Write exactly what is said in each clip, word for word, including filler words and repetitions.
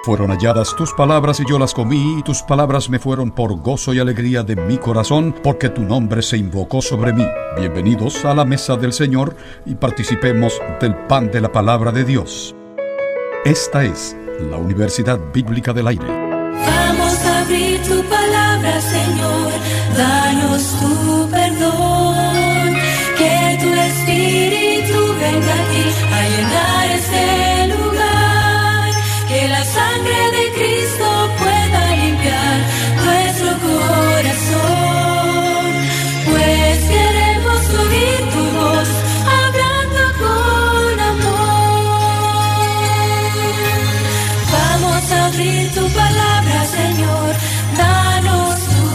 Fueron halladas tus palabras y yo las comí, y tus palabras me fueron por gozo y alegría de mi corazón, porque tu nombre se invocó sobre mí. Bienvenidos a la mesa del Señor y participemos del pan de la palabra de Dios. Esta es la Universidad Bíblica del Aire. Vamos a abrir tu palabra, Señor, danos tu perdón, que tu Espíritu venga aquí a llenar este lugar, que la sangre de Cristo pueda limpiar nuestro corazón, pues queremos oír tu voz hablando con amor. Vamos a abrir tu palabra, Señor, danos tu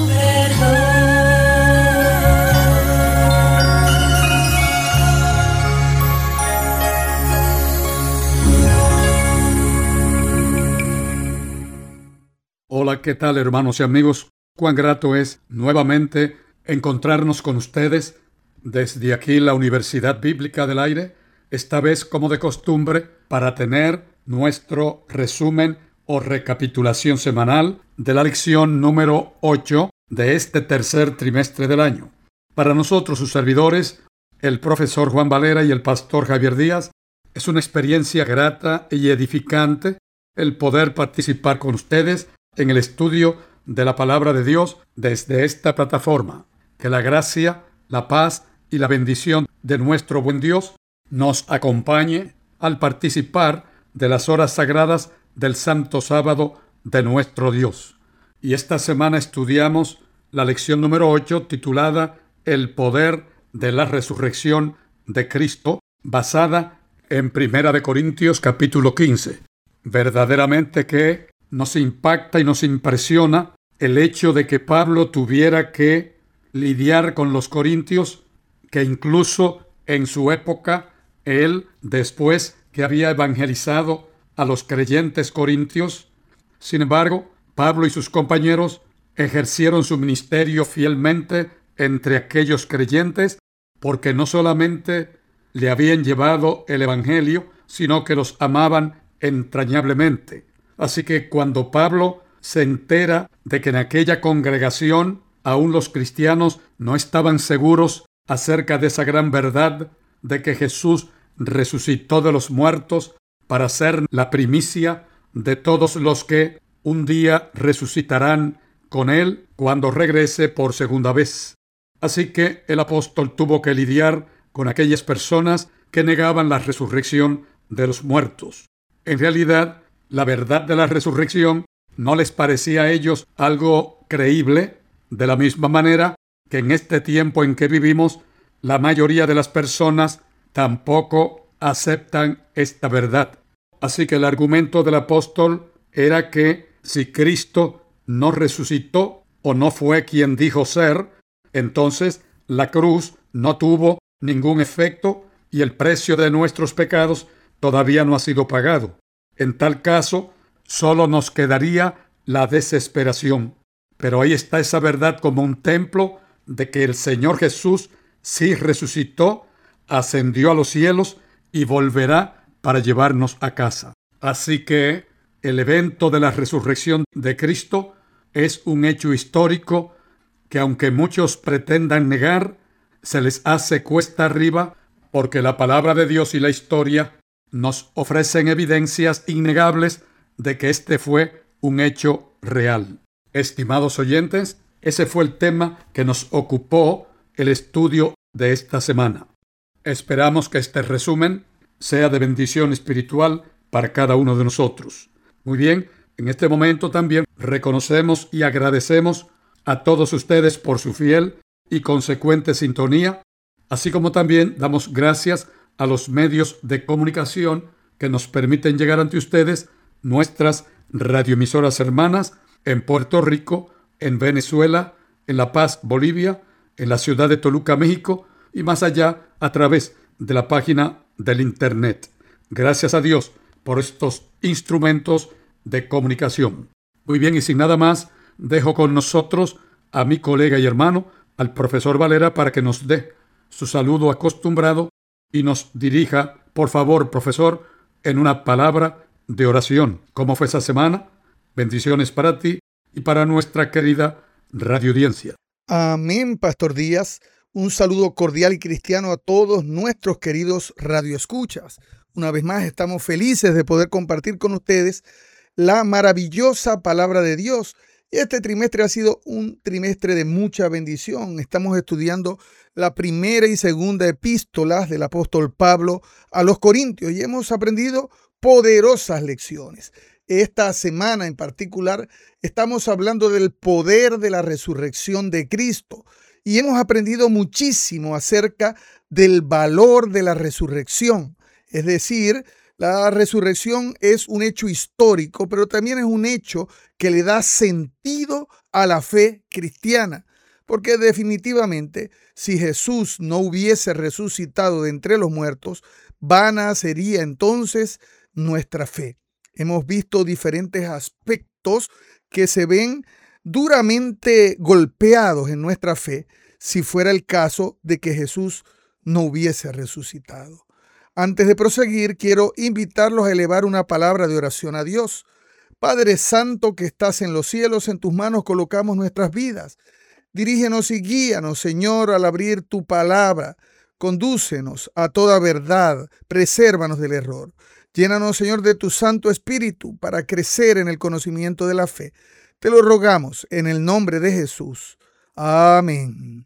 Hola, ¿qué tal, hermanos y amigos? Cuán grato es nuevamente encontrarnos con ustedes desde aquí la Universidad Bíblica del Aire, esta vez como de costumbre, para tener nuestro resumen o recapitulación semanal de la lección número ocho de este tercer trimestre del año. Para nosotros, sus servidores, el profesor Juan Valera y el pastor Javier Díaz, es una experiencia grata y edificante el poder participar con ustedes en el estudio de la palabra de Dios desde esta plataforma. Que la gracia, la paz y la bendición de nuestro buen Dios nos acompañe al participar de las horas sagradas del Santo Sábado de nuestro Dios. Y esta semana estudiamos la lección número ocho titulada El poder de la resurrección de Cristo, basada en Primera de Corintios capítulo quince. Verdaderamente que nos impacta y nos impresiona el hecho de que Pablo tuviera que lidiar con los corintios, que incluso en su época, él, después que había evangelizado a los creyentes corintios, sin embargo, Pablo y sus compañeros ejercieron su ministerio fielmente entre aquellos creyentes, porque no solamente le habían llevado el evangelio, sino que los amaban entrañablemente. Así que cuando Pablo se entera de que en aquella congregación aún los cristianos no estaban seguros acerca de esa gran verdad de que Jesús resucitó de los muertos para ser la primicia de todos los que un día resucitarán con él cuando regrese por segunda vez. Así que el apóstol tuvo que lidiar con aquellas personas que negaban la resurrección de los muertos. En realidad, la verdad de la resurrección no les parecía a ellos algo creíble, de la misma manera que en este tiempo en que vivimos, la mayoría de las personas tampoco aceptan esta verdad. Así que el argumento del apóstol era que si Cristo no resucitó o no fue quien dijo ser, entonces la cruz no tuvo ningún efecto y el precio de nuestros pecados todavía no ha sido pagado. En tal caso, solo nos quedaría la desesperación. Pero ahí está esa verdad como un templo de que el Señor Jesús sí resucitó, ascendió a los cielos y volverá para llevarnos a casa. Así que el evento de la resurrección de Cristo es un hecho histórico que, aunque muchos pretendan negar, se les hace cuesta arriba porque la palabra de Dios y la historia nos ofrecen evidencias innegables de que este fue un hecho real. Estimados oyentes, ese fue el tema que nos ocupó el estudio de esta semana. Esperamos que este resumen sea de bendición espiritual para cada uno de nosotros. Muy bien, en este momento también reconocemos y agradecemos a todos ustedes por su fiel y consecuente sintonía, así como también damos gracias a los medios de comunicación que nos permiten llegar ante ustedes, nuestras radioemisoras hermanas en Puerto Rico, en Venezuela, en La Paz, Bolivia, en la ciudad de Toluca, México, y más allá a través de la página del Internet. Gracias a Dios por estos instrumentos de comunicación. Muy bien, y sin nada más, dejo con nosotros a mi colega y hermano, al profesor Valera, para que nos dé su saludo acostumbrado y nos dirija, por favor, profesor, en una palabra de oración. ¿Cómo fue esa semana? Bendiciones para ti y para nuestra querida radioaudiencia. Amén, Pastor Díaz. Un saludo cordial y cristiano a todos nuestros queridos radioescuchas. Una vez más estamos felices de poder compartir con ustedes la maravillosa palabra de Dios. Y este trimestre ha sido un trimestre de mucha bendición. Estamos estudiando la primera y segunda epístolas del apóstol Pablo a los Corintios y hemos aprendido poderosas lecciones. Esta semana en particular estamos hablando del poder de la resurrección de Cristo y hemos aprendido muchísimo acerca del valor de la resurrección. Es decir, la resurrección es un hecho histórico, pero también es un hecho que le da sentido a la fe cristiana. Porque definitivamente, si Jesús no hubiese resucitado de entre los muertos, vana sería entonces nuestra fe. Hemos visto diferentes aspectos que se ven duramente golpeados en nuestra fe si fuera el caso de que Jesús no hubiese resucitado. Antes de proseguir, quiero invitarlos a elevar una palabra de oración a Dios. Padre Santo que estás en los cielos, en tus manos colocamos nuestras vidas. Dirígenos y guíanos, Señor, al abrir tu palabra. Condúcenos a toda verdad, presérvanos del error. Llénanos, Señor, de tu Santo Espíritu para crecer en el conocimiento de la fe. Te lo rogamos en el nombre de Jesús. Amén.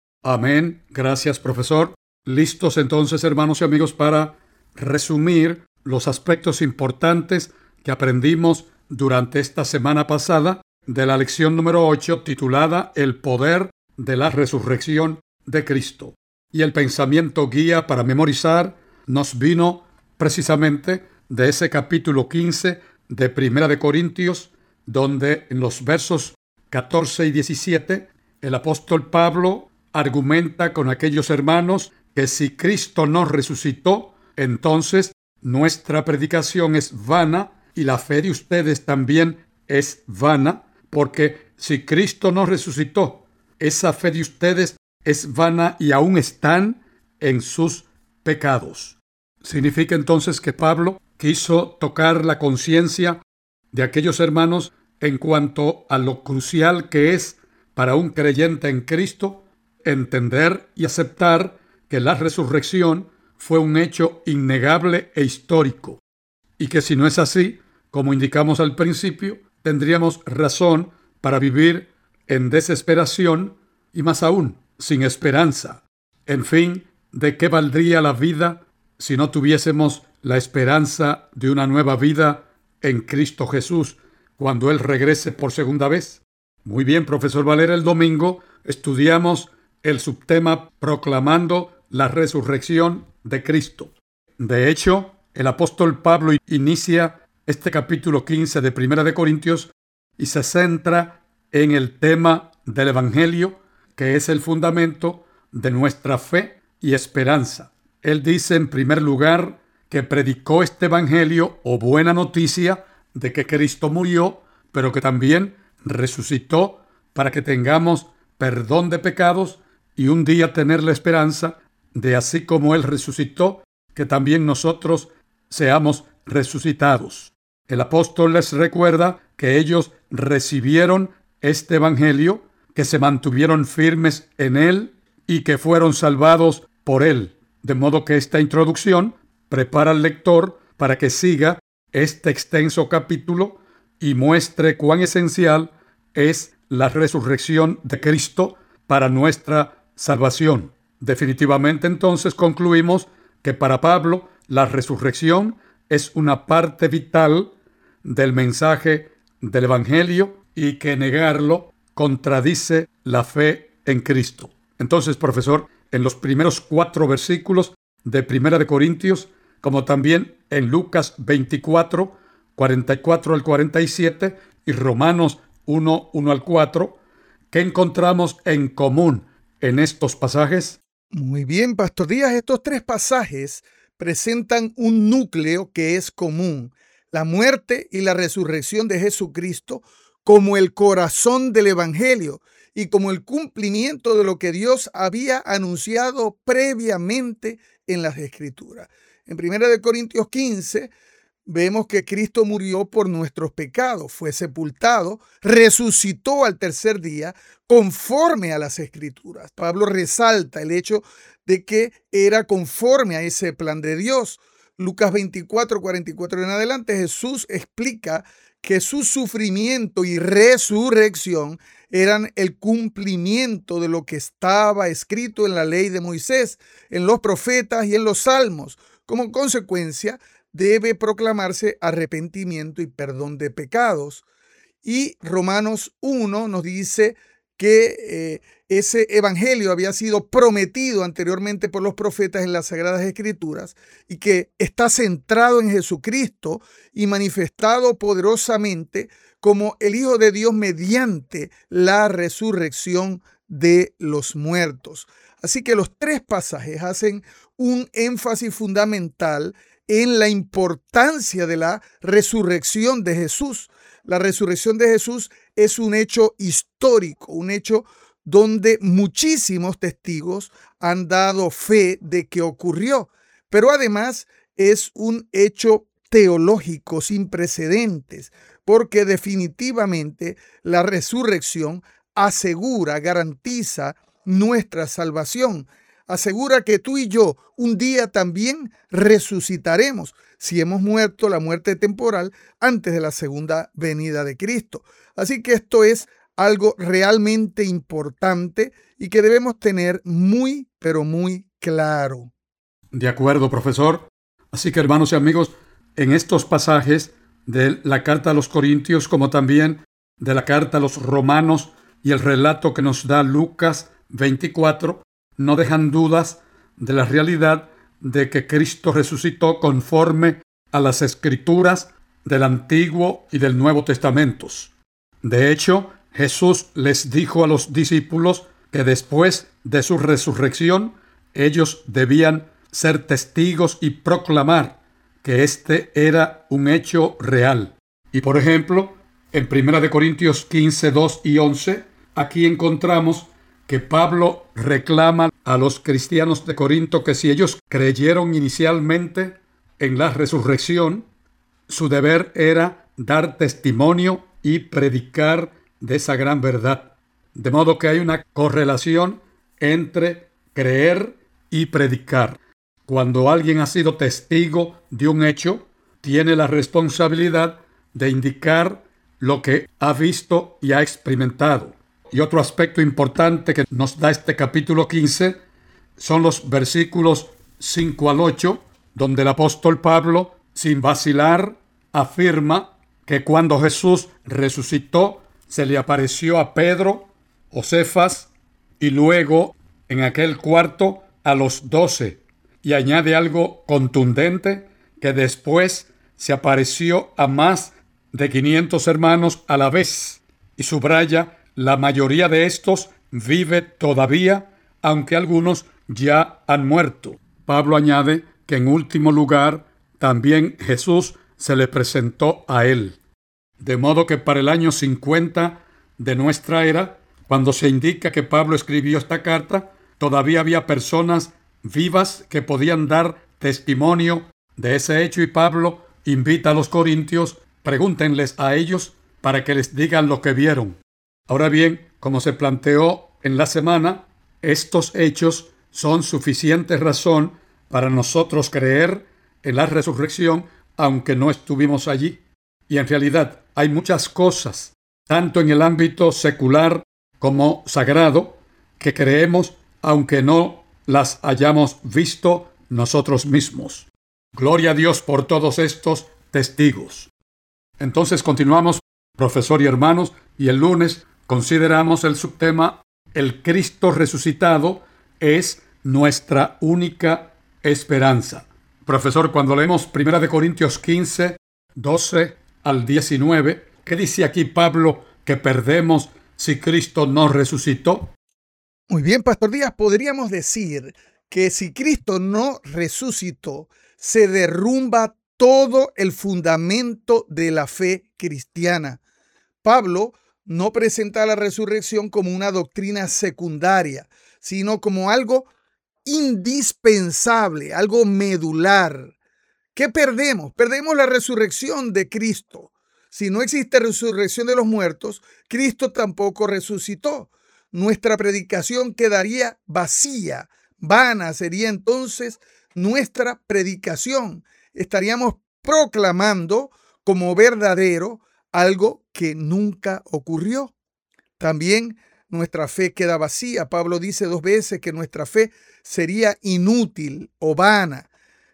Amén. Gracias, profesor. Listos entonces, hermanos y amigos, para resumir los aspectos importantes que aprendimos durante esta semana pasada de la lección número ocho, titulada El poder de la resurrección de Cristo. Y el pensamiento guía para memorizar nos vino precisamente de ese capítulo quince de Primera de Corintios, donde en los versos catorce y diecisiete el apóstol Pablo argumenta con aquellos hermanos que si Cristo no resucitó, entonces nuestra predicación es vana y la fe de ustedes también es vana, porque si Cristo no resucitó, esa fe de ustedes es vana y aún están en sus pecados. Significa entonces que Pablo quiso tocar la conciencia de aquellos hermanos en cuanto a lo crucial que es para un creyente en Cristo entender y aceptar que la resurrección fue un hecho innegable e histórico, y que si no es así, como indicamos al principio, tendríamos razón para vivir en desesperación y más aún, sin esperanza. En fin, ¿de qué valdría la vida si no tuviésemos la esperanza de una nueva vida en Cristo Jesús cuando Él regrese por segunda vez? Muy bien, profesor Valera, el domingo estudiamos el subtema proclamando la resurrección de Cristo. De hecho, el apóstol Pablo inicia este capítulo quince de Primera de Corintios y se centra en el tema del Evangelio, que es el fundamento de nuestra fe y esperanza. Él dice en primer lugar que predicó este Evangelio o buena noticia de que Cristo murió, pero que también resucitó para que tengamos perdón de pecados y un día tener la esperanza de así como Él resucitó, que también nosotros seamos resucitados. El apóstol les recuerda que ellos recibieron este Evangelio, que se mantuvieron firmes en Él y que fueron salvados por Él. De modo que esta introducción prepara al lector para que siga este extenso capítulo y muestre cuán esencial es la resurrección de Cristo para nuestra salvación. Definitivamente entonces concluimos que para Pablo la resurrección es una parte vital del mensaje del Evangelio y que negarlo contradice la fe en Cristo. Entonces, profesor, en los primeros cuatro versículos de Primera de Corintios, como también en Lucas veinticuatro, cuarenta y cuatro al cuarenta y siete y Romanos uno, uno al cuatro, ¿qué encontramos en común en estos pasajes? Muy bien, Pastor Díaz, estos tres pasajes presentan un núcleo que es común: la muerte y la resurrección de Jesucristo como el corazón del Evangelio y como el cumplimiento de lo que Dios había anunciado previamente en las Escrituras. En Primera de Corintios quince vemos que Cristo murió por nuestros pecados, fue sepultado, resucitó al tercer día conforme a las Escrituras. Pablo resalta el hecho de que era conforme a ese plan de Dios. Lucas veinticuatro, cuarenta y cuatro en adelante, Jesús explica que su sufrimiento y resurrección eran el cumplimiento de lo que estaba escrito en la ley de Moisés, en los profetas y en los salmos. Como consecuencia, debe proclamarse arrepentimiento y perdón de pecados. Y Romanos uno nos dice que eh, ese evangelio había sido prometido anteriormente por los profetas en las Sagradas Escrituras y que está centrado en Jesucristo y manifestado poderosamente como el Hijo de Dios mediante la resurrección de los muertos. Así que los tres pasajes hacen un énfasis fundamental en la importancia de la resurrección de Jesús. La resurrección de Jesús es un hecho histórico, un hecho donde muchísimos testigos han dado fe de que ocurrió, pero además es un hecho teológico sin precedentes, porque definitivamente la resurrección asegura, garantiza nuestra salvación. Asegura que tú y yo un día también resucitaremos si hemos muerto la muerte temporal antes de la segunda venida de Cristo. Así que esto es algo realmente importante y que debemos tener muy, pero muy claro. De acuerdo, profesor. Así que, hermanos y amigos, en estos pasajes de la carta a los Corintios, como también de la carta a los Romanos y el relato que nos da Lucas veinticuatro, no dejan dudas de la realidad de que Cristo resucitó conforme a las Escrituras del Antiguo y del Nuevo Testamentos. De hecho, Jesús les dijo a los discípulos que después de su resurrección, ellos debían ser testigos y proclamar que este era un hecho real. Y por ejemplo, en primera de Corintios quince, dos y once, aquí encontramos que Pablo reclama a los cristianos de Corinto que si ellos creyeron inicialmente en la resurrección, su deber era dar testimonio y predicar de esa gran verdad. De modo que hay una correlación entre creer y predicar. Cuando alguien ha sido testigo de un hecho, tiene la responsabilidad de indicar lo que ha visto y ha experimentado. Y otro aspecto importante que nos da este capítulo quince son los versículos cinco al ocho, donde el apóstol Pablo, sin vacilar, afirma que cuando Jesús resucitó, se le apareció a Pedro, o Cefas, y luego en aquel cuarto a los doce. Y añade algo contundente, que después se apareció a más de quinientos hermanos a la vez. Y subraya: la mayoría de estos vive todavía, aunque algunos ya han muerto. Pablo añade que en último lugar también Jesús se le presentó a él. De modo que para el año cincuenta de nuestra era, cuando se indica que Pablo escribió esta carta, todavía había personas vivas que podían dar testimonio de ese hecho, y Pablo invita a los corintios: pregúntenles a ellos para que les digan lo que vieron. Ahora bien, como se planteó en la semana, estos hechos son suficiente razón para nosotros creer en la resurrección, aunque no estuvimos allí. Y en realidad hay muchas cosas, tanto en el ámbito secular como sagrado, que creemos aunque no las hayamos visto nosotros mismos. Gloria a Dios por todos estos testigos. Entonces continuamos, profesor y hermanos, y el lunes consideramos el subtema: el Cristo resucitado es nuestra única esperanza. Profesor, cuando leemos primera de Corintios quince, doce al diecinueve, ¿qué dice aquí Pablo que perdemos si Cristo no resucitó? Muy bien, Pastor Díaz, podríamos decir que si Cristo no resucitó, se derrumba todo el fundamento de la fe cristiana. Pablo no presenta la resurrección como una doctrina secundaria, sino como algo indispensable, algo medular. ¿Qué perdemos? Perdemos la resurrección de Cristo. Si no existe resurrección de los muertos, Cristo tampoco resucitó. Nuestra predicación quedaría vacía, vana sería entonces nuestra predicación. Estaríamos proclamando como verdadero algo que nunca ocurrió. También nuestra fe queda vacía. Pablo dice dos veces que nuestra fe sería inútil o vana.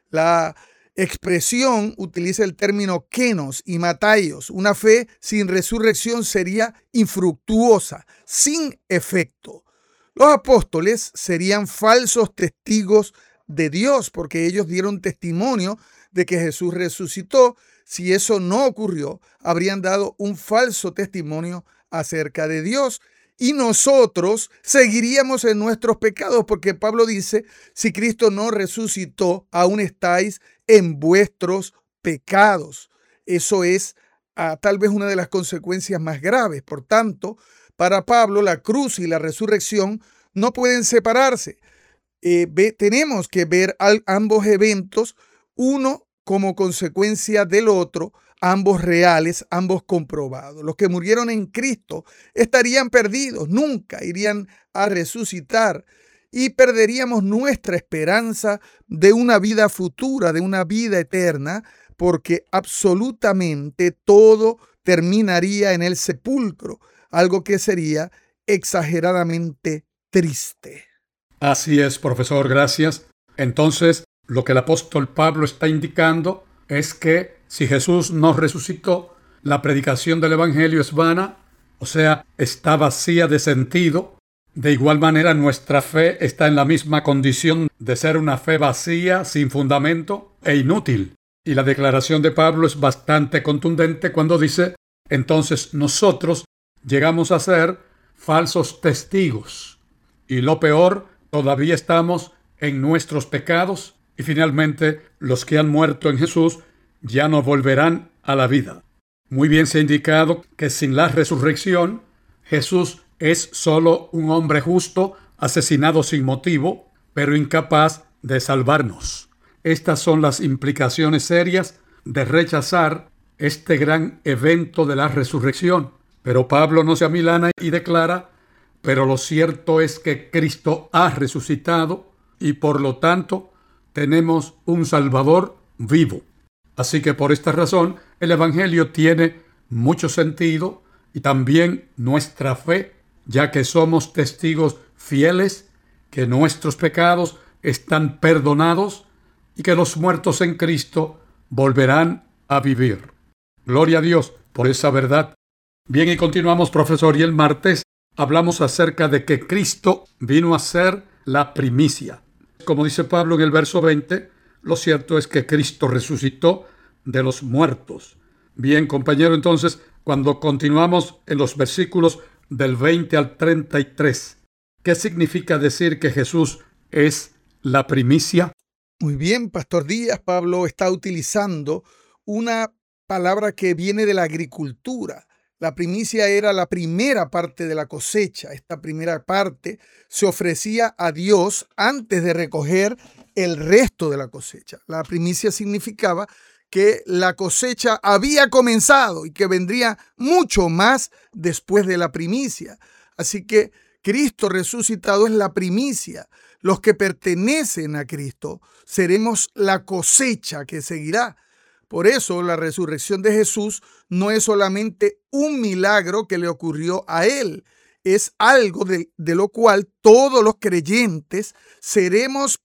La expresión utiliza el término kenos y mataios. Una fe sin resurrección sería infructuosa, sin efecto. Los apóstoles serían falsos testigos de Dios porque ellos dieron testimonio de que Jesús resucitó. Si eso no ocurrió, habrían dado un falso testimonio acerca de Dios. Y nosotros seguiríamos en nuestros pecados porque Pablo dice, si Cristo no resucitó, aún estáis en vuestros pecados. Eso es uh, tal vez una de las consecuencias más graves. Por tanto, para Pablo, la cruz y la resurrección no pueden separarse. Eh, ve, tenemos que ver al, ambos eventos, uno como consecuencia del otro, ambos reales, ambos comprobados. Los que murieron en Cristo estarían perdidos, nunca irían a resucitar y perderíamos nuestra esperanza de una vida futura, de una vida eterna, porque absolutamente todo terminaría en el sepulcro, algo que sería exageradamente triste. Así es, profesor, gracias. Entonces, lo que el apóstol Pablo está indicando es que si Jesús no resucitó, la predicación del Evangelio es vana, o sea, está vacía de sentido. De igual manera, nuestra fe está en la misma condición de ser una fe vacía, sin fundamento e inútil. Y la declaración de Pablo es bastante contundente cuando dice, entonces nosotros llegamos a ser falsos testigos. Y lo peor, todavía estamos en nuestros pecados y finalmente los que han muerto en Jesús ya no volverán a la vida. Muy bien se ha indicado que sin la resurrección, Jesús es solo un hombre justo, asesinado sin motivo, pero incapaz de salvarnos. Estas son las implicaciones serias de rechazar este gran evento de la resurrección. Pero Pablo no se amilana y declara, pero lo cierto es que Cristo ha resucitado y por lo tanto tenemos un Salvador vivo. Así que por esta razón el Evangelio tiene mucho sentido y también nuestra fe, ya que somos testigos fieles que nuestros pecados están perdonados y que los muertos en Cristo volverán a vivir. Gloria a Dios por esa verdad. Bien, y continuamos, profesor, y el martes hablamos acerca de que Cristo vino a ser la primicia. Como dice Pablo en el verso veinte, lo cierto es que Cristo resucitó de los muertos. Bien, compañero, entonces, cuando continuamos en los versículos del veinte al treinta y tres, ¿qué significa decir que Jesús es la primicia? Muy bien, Pastor Díaz. Pablo está utilizando una palabra que viene de la agricultura. La primicia era la primera parte de la cosecha. Esta primera parte se ofrecía a Dios antes de recoger el resto de la cosecha. La primicia significaba que la cosecha había comenzado y que vendría mucho más después de la primicia. Así que Cristo resucitado es la primicia. Los que pertenecen a Cristo seremos la cosecha que seguirá. Por eso la resurrección de Jesús no es solamente un milagro que le ocurrió a él, es algo de, de lo cual todos los creyentes seremos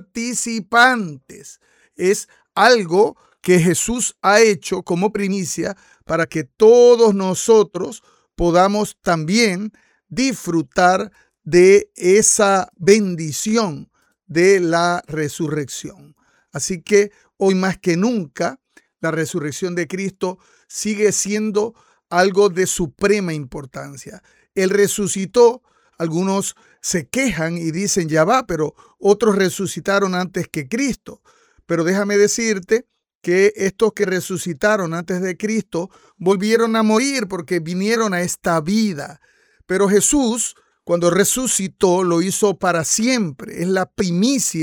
participantes. Es algo que Jesús ha hecho como primicia para que todos nosotros podamos también disfrutar de esa bendición de la resurrección. Así que hoy más que nunca, la resurrección de Cristo sigue siendo algo de suprema importancia. Él resucitó, algunos se quejan y dicen, ya va, pero otros resucitaron antes que Cristo. Pero déjame decirte que estos que resucitaron antes de Cristo volvieron a morir porque vinieron a esta vida. Pero Jesús, cuando resucitó, lo hizo para siempre. Es la primicia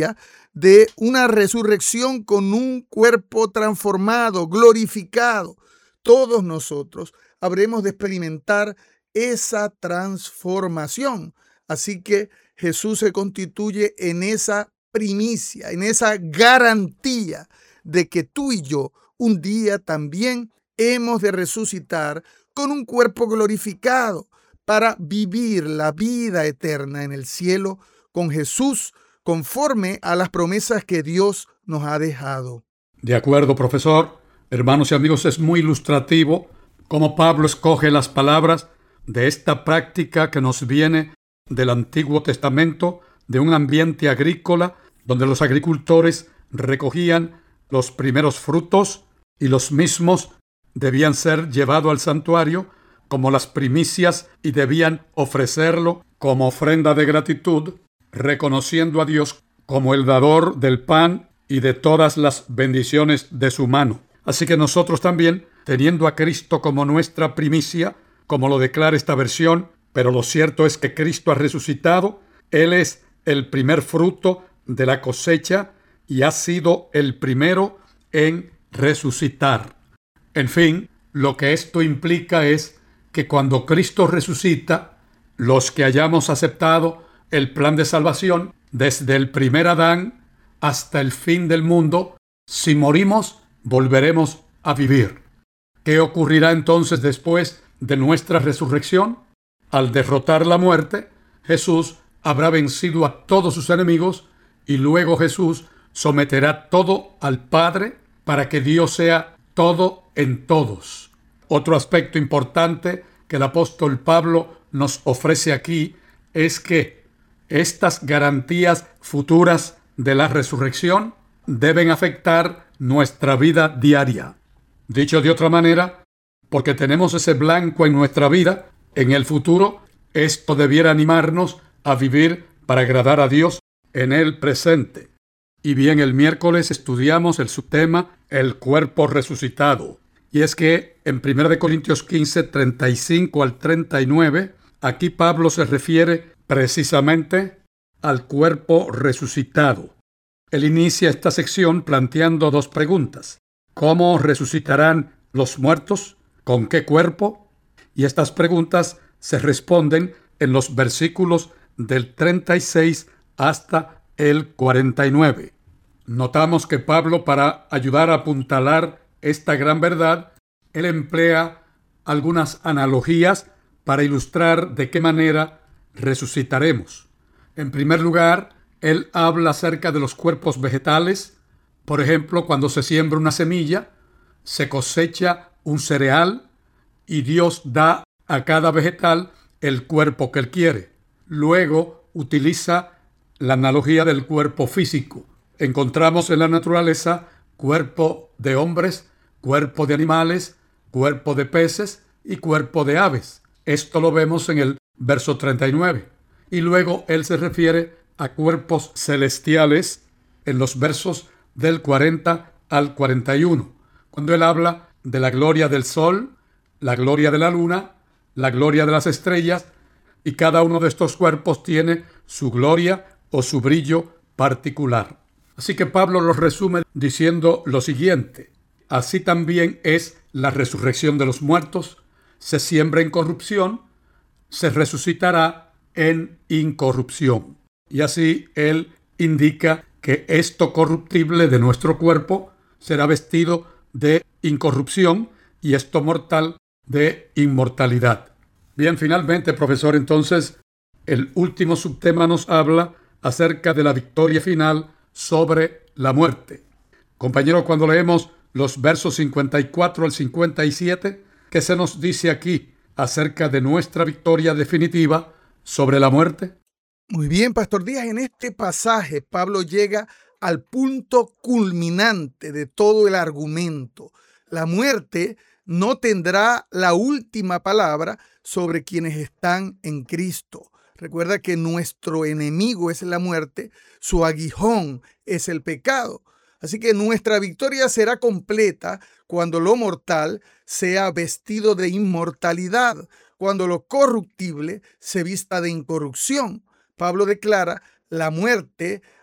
de una resurrección con un cuerpo transformado, glorificado. Todos nosotros habremos de experimentar esa transformación. Así que Jesús se constituye en esa primicia, en esa garantía de que tú y yo un día también hemos de resucitar con un cuerpo glorificado para vivir la vida eterna en el cielo con Jesús, conforme a las promesas que Dios nos ha dejado. De acuerdo, profesor. Hermanos y amigos, es muy ilustrativo cómo Pablo escoge las palabras de esta práctica que nos viene del Antiguo Testamento, de un ambiente agrícola donde los agricultores recogían los primeros frutos y los mismos debían ser llevados al santuario como las primicias y debían ofrecerlo como ofrenda de gratitud, reconociendo a Dios como el dador del pan y de todas las bendiciones de su mano. Así que nosotros también, teniendo a Cristo como nuestra primicia, como lo declara esta versión, pero lo cierto es que Cristo ha resucitado, Él es el primer fruto de la cosecha y ha sido el primero en resucitar. En fin, lo que esto implica es que cuando Cristo resucita, los que hayamos aceptado el plan de salvación, desde el primer Adán hasta el fin del mundo, si morimos, volveremos a vivir. ¿Qué ocurrirá entonces después de nuestra resurrección? Al derrotar la muerte, Jesús habrá vencido a todos sus enemigos y luego Jesús someterá todo al Padre para que Dios sea todo en todos. Otro aspecto importante que el apóstol Pablo nos ofrece aquí es que estas garantías futuras de la resurrección deben afectar nuestra vida diaria. Dicho de otra manera, porque tenemos ese blanco en nuestra vida, en el futuro, esto debiera animarnos a vivir para agradar a Dios en el presente. Y bien, el miércoles estudiamos el subtema el cuerpo resucitado. Y es que en primera de Corintios quince, treinta y cinco al treinta y nueve, aquí Pablo se refiere precisamente al cuerpo resucitado. Él inicia esta sección planteando dos preguntas. ¿Cómo resucitarán los muertos? ¿Con qué cuerpo? Y estas preguntas se responden en los versículos del treinta y seis hasta el cuarenta y nueve. Notamos que Pablo, para ayudar a apuntalar esta gran verdad, él emplea algunas analogías para ilustrar de qué manera resucitaremos. En primer lugar, él habla acerca de los cuerpos vegetales. Por ejemplo, cuando se siembra una semilla, se cosecha un cereal y Dios da a cada vegetal el cuerpo que él quiere. Luego utiliza la analogía del cuerpo físico. Encontramos en la naturaleza cuerpo de hombres, cuerpo de animales, cuerpo de peces y cuerpo de aves. Esto lo vemos en el verso treinta y nueve. Y luego él se refiere a cuerpos celestiales en los versos del cuarenta al cuarenta y uno, cuando él habla de la gloria del sol, la gloria de la luna, la gloria de las estrellas, y cada uno de estos cuerpos tiene su gloria o su brillo particular. Así que Pablo los resume diciendo lo siguiente: así también es la resurrección de los muertos, se siembra en corrupción, se resucitará en incorrupción. Y así él indica que esto corruptible de nuestro cuerpo será vestido de incorrupción y esto mortal de inmortalidad. Bien, finalmente, profesor, entonces, el último subtema nos habla acerca de la victoria final sobre la muerte. Compañero, cuando leemos los versos cincuenta y cuatro al cincuenta y siete, ¿qué se nos dice aquí acerca de nuestra victoria definitiva sobre la muerte? Muy bien, Pastor Díaz, en este pasaje Pablo llega al punto culminante de todo el argumento. La muerte no tendrá la última palabra sobre quienes están en Cristo. Recuerda que nuestro enemigo es la muerte, su aguijón es el pecado. Así que nuestra victoria será completa cuando lo mortal sea vestido de inmortalidad, cuando lo corruptible se vista de incorrupción. Pablo declara: la muerte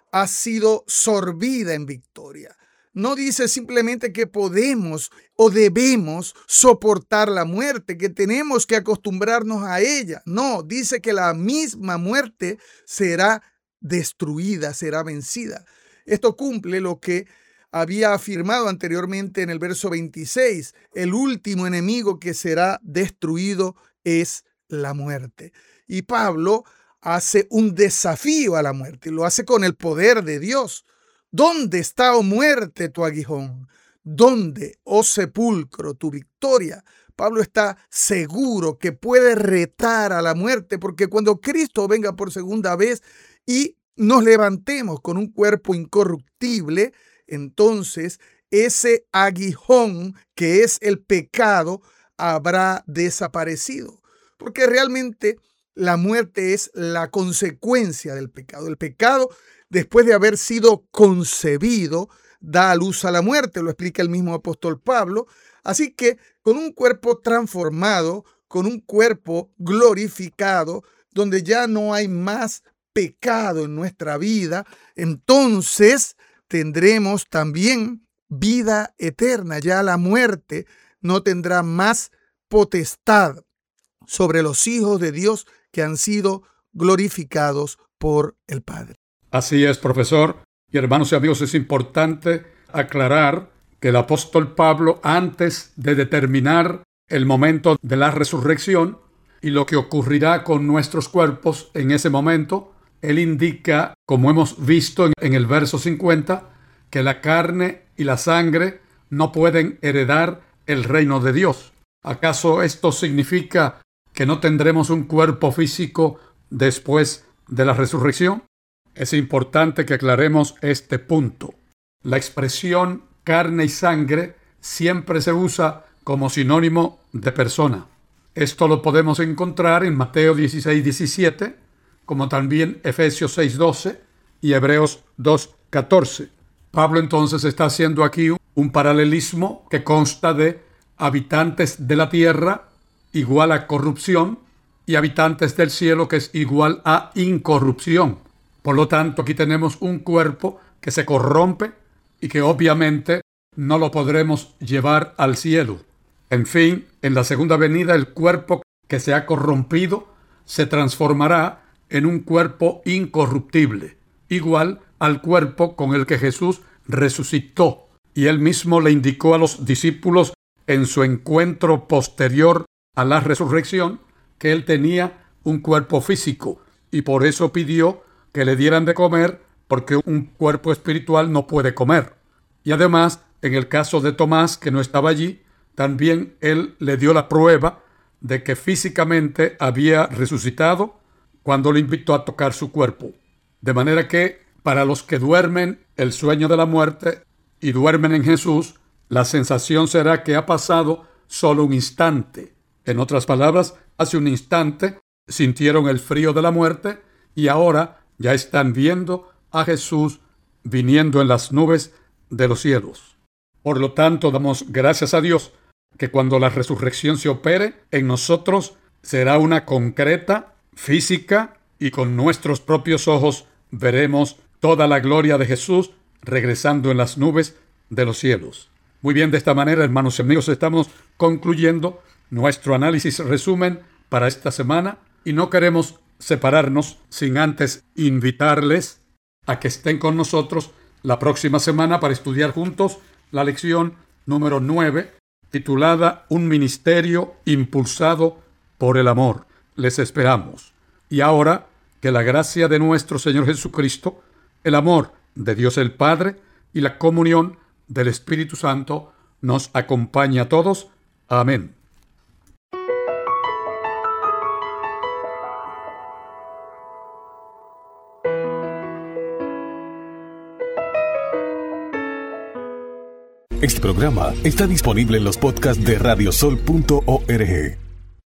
ha sido sorbida en victoria. No dice simplemente que podemos o debemos soportar la muerte, que tenemos que acostumbrarnos a ella. No, dice que la misma muerte será destruida, será vencida. Esto cumple lo que había afirmado anteriormente en el verso veintiséis. El último enemigo que será destruido es la muerte. Y Pablo hace un desafío a la muerte y lo hace con el poder de Dios. ¿Dónde está, oh muerte, tu aguijón? ¿Dónde, oh sepulcro, tu victoria? Pablo está seguro que puede retar a la muerte, porque cuando Cristo venga por segunda vez y nos levantemos con un cuerpo incorruptible, entonces ese aguijón que es el pecado habrá desaparecido. Porque realmente la muerte es la consecuencia del pecado. El pecado, después de haber sido concebido, da a luz a la muerte, lo explica el mismo apóstol Pablo. Así que con un cuerpo transformado, con un cuerpo glorificado, donde ya no hay más pecado en nuestra vida, entonces tendremos también vida eterna. Ya la muerte no tendrá más potestad sobre los hijos de Dios que han sido glorificados por el Padre. Así es, profesor. Y hermanos y amigos, es importante aclarar que el apóstol Pablo, antes de determinar el momento de la resurrección y lo que ocurrirá con nuestros cuerpos en ese momento, él indica, como hemos visto en el verso cincuenta, que la carne y la sangre no pueden heredar el reino de Dios. ¿Acaso esto significa que no tendremos un cuerpo físico después de la resurrección? Es importante que aclaremos este punto. La expresión carne y sangre siempre se usa como sinónimo de persona. Esto lo podemos encontrar en Mateo dieciséis diecisiete, como también Efesios seis doce y Hebreos dos catorce. Pablo entonces está haciendo aquí un paralelismo que consta de habitantes de la tierra igual a corrupción y habitantes del cielo que es igual a incorrupción. Por lo tanto, aquí tenemos un cuerpo que se corrompe y que obviamente no lo podremos llevar al cielo. En fin, en la segunda venida el cuerpo que se ha corrompido se transformará en un cuerpo incorruptible, igual al cuerpo con el que Jesús resucitó. Y él mismo le indicó a los discípulos en su encuentro posterior a la resurrección que él tenía un cuerpo físico y por eso pidió que le dieran de comer, porque un cuerpo espiritual no puede comer. Y además, en el caso de Tomás, que no estaba allí, también él le dio la prueba de que físicamente había resucitado cuando le invitó a tocar su cuerpo. De manera que, para los que duermen el sueño de la muerte y duermen en Jesús, la sensación será que ha pasado solo un instante. En otras palabras, hace un instante sintieron el frío de la muerte y ahora ya están viendo a Jesús viniendo en las nubes de los cielos. Por lo tanto, damos gracias a Dios que cuando la resurrección se opere en nosotros será una concreta, física, y con nuestros propios ojos veremos toda la gloria de Jesús regresando en las nubes de los cielos. Muy bien, de esta manera, hermanos y amigos, estamos concluyendo nuestro análisis resumen para esta semana y no queremos separarnos sin antes invitarles a que estén con nosotros la próxima semana para estudiar juntos la lección número nueve, titulada Un ministerio impulsado por el amor. Les esperamos. Y ahora, que la gracia de nuestro Señor Jesucristo, el amor de Dios el Padre y la comunión del Espíritu Santo nos acompañe a todos. Amén. Este programa está disponible en los podcasts de radiosol punto org.